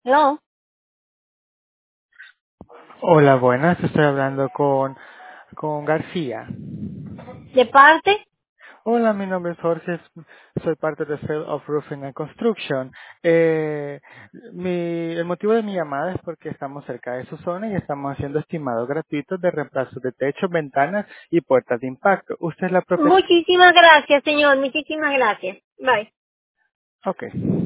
No. Hola, buenas. Estoy hablando con García. ¿De parte? Hola, mi nombre es Jorge. Soy parte de Sale of Roofing and Construction. El motivo de mi llamada es porque estamos cerca de su zona y estamos haciendo estimados gratuitos de reemplazo de techos, ventanas y puertas de impacto. ¿Usted es la propietaria? Muchísimas gracias, señor. Muchísimas gracias. Bye. Ok.